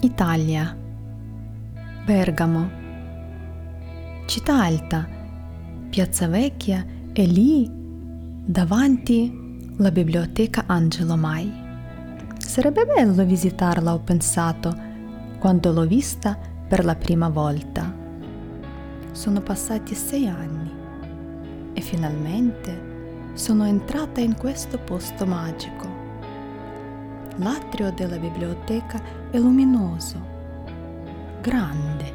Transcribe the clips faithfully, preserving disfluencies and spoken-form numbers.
Italia, Bergamo, città alta, Piazza Vecchia e lì davanti la biblioteca Angelo Mai. Sarebbe bello visitarla, ho pensato, quando l'ho vista per la prima volta. Sono passati sei anni e finalmente sono entrata in questo posto magico. L'atrio della biblioteca è luminoso, grande.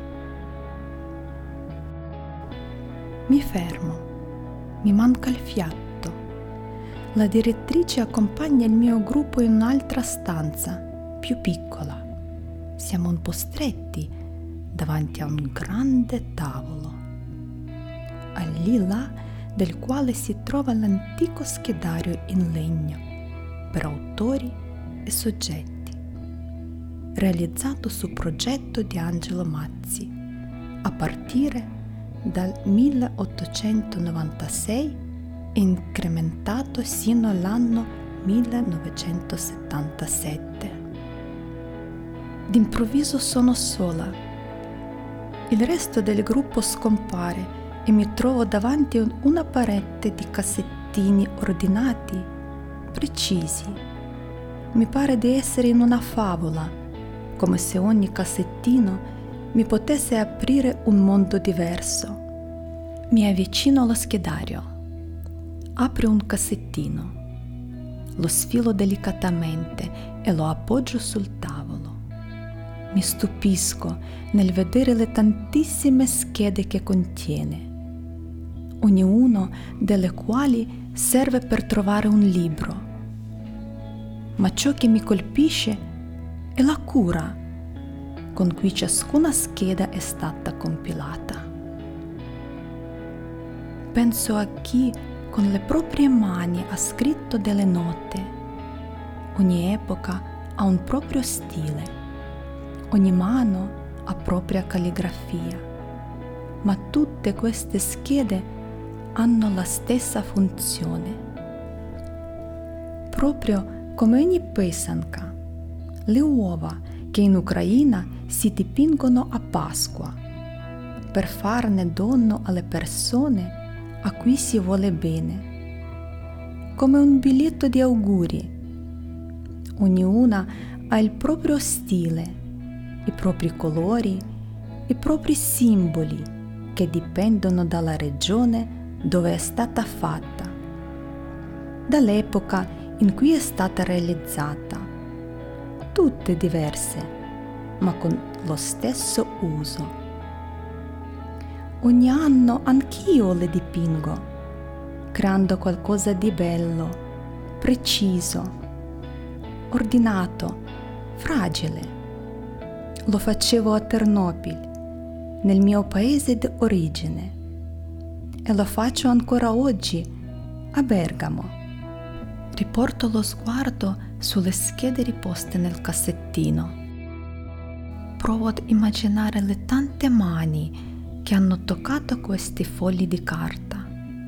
Mi fermo, mi manca il fiato. La direttrice accompagna il mio gruppo in un'altra stanza, più piccola. Siamo un po' stretti davanti a un grande tavolo, al lì là del quale si trova l'antico schedario in legno per autori e soggetti, realizzato su progetto di Angelo Mazzi a partire dal milleottocentonovantasei e incrementato sino all'anno millenovecentosettantasette. D'improvviso sono sola. Il resto del gruppo scompare e mi trovo davanti a una parete di cassettini ordinati, precisi. Mi pare di essere in una favola, come se ogni cassettino mi potesse aprire un mondo diverso. Mi avvicino allo schedario, apro un cassettino, lo sfilo delicatamente e lo appoggio sul tavolo. Mi stupisco nel vedere le tantissime schede che contiene, ognuna delle quali serve per trovare un libro. Ma ciò che mi colpisce è la cura con cui ciascuna scheda è stata compilata. Penso a chi con le proprie mani ha scritto delle note. Ogni epoca ha un proprio stile, ogni mano ha propria calligrafia, ma tutte queste schede hanno la stessa funzione. Proprio come ogni pesanka, le uova che in Ucraina si dipingono a Pasqua per farne dono alle persone a cui si vuole bene, come un biglietto di auguri. Ognuna ha il proprio stile, i propri colori, i propri simboli che dipendono dalla regione dove è stata fatta, dall'epoca in cui è stata realizzata, tutte diverse, ma con lo stesso uso. Ogni anno anch'io le dipingo, creando qualcosa di bello, preciso, ordinato, fragile. Lo facevo a Ternopil, nel mio paese d'origine, e lo faccio ancora oggi a Bergamo. Riporto lo sguardo sulle schede riposte nel cassettino. Provo ad immaginare le tante mani che hanno toccato questi fogli di carta.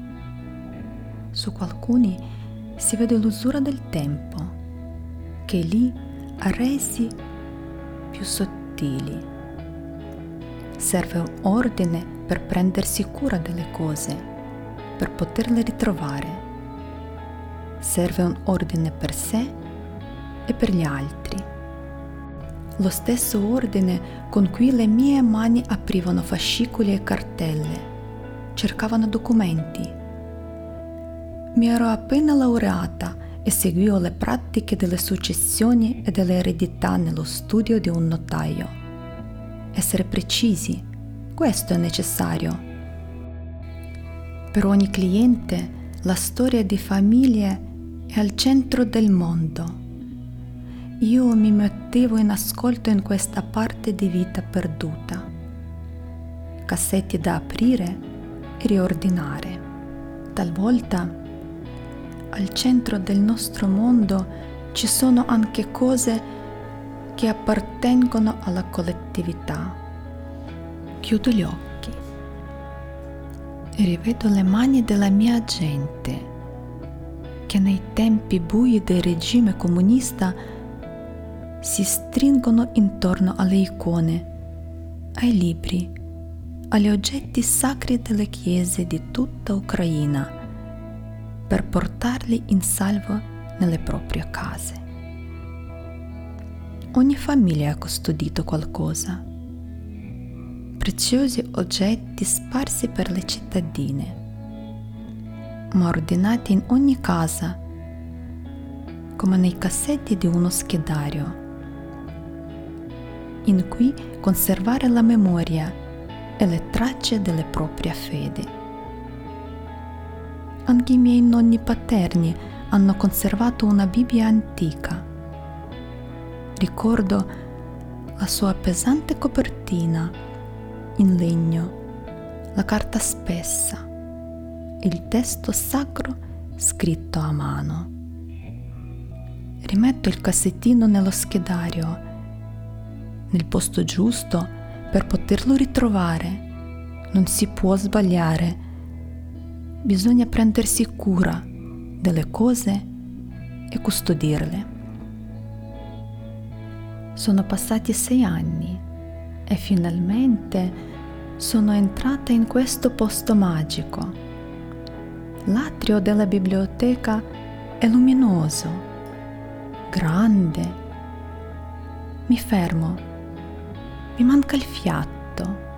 Su alcuni si vede l'usura del tempo, che lì ha resi più sottili. Serve un ordine per prendersi cura delle cose, per poterle ritrovare. Serve un ordine per sé e per gli altri. Lo stesso ordine con cui le mie mani aprivano fascicoli e cartelle, cercavano documenti. Mi ero appena laureata e seguivo le pratiche delle successioni e dell'eredità nello studio di un notaio. Essere precisi, questo è necessario. Per ogni cliente la storia di famiglia è al centro del mondo. Io mi mettevo in ascolto in questa parte di vita perduta. Cassetti da aprire e riordinare. Talvolta al centro del nostro mondo ci sono anche cose che appartengono alla collettività. Chiudo gli occhi e rivedo le mani della mia gente che nei tempi bui del regime comunista si stringono intorno alle icone, ai libri, agli oggetti sacri delle chiese di tutta Ucraina, per portarli in salvo nelle proprie case. Ogni famiglia ha custodito qualcosa, preziosi oggetti sparsi per le cittadine, ma ordinati in ogni casa, come nei cassetti di uno schedario, in cui conservare la memoria e le tracce della propria fede. Anche i miei nonni paterni hanno conservato una Bibbia antica. Ricordo la sua pesante copertina in legno, la carta spessa, il testo sacro scritto a mano. Rimetto il cassettino nello schedario, nel posto giusto per poterlo ritrovare. Non si può sbagliare. Bisogna prendersi cura delle cose e custodirle. Sono passati sei anni e finalmente sono entrata in questo posto magico. L'atrio della biblioteca è luminoso, grande. Mi fermo, mi manca il fiato.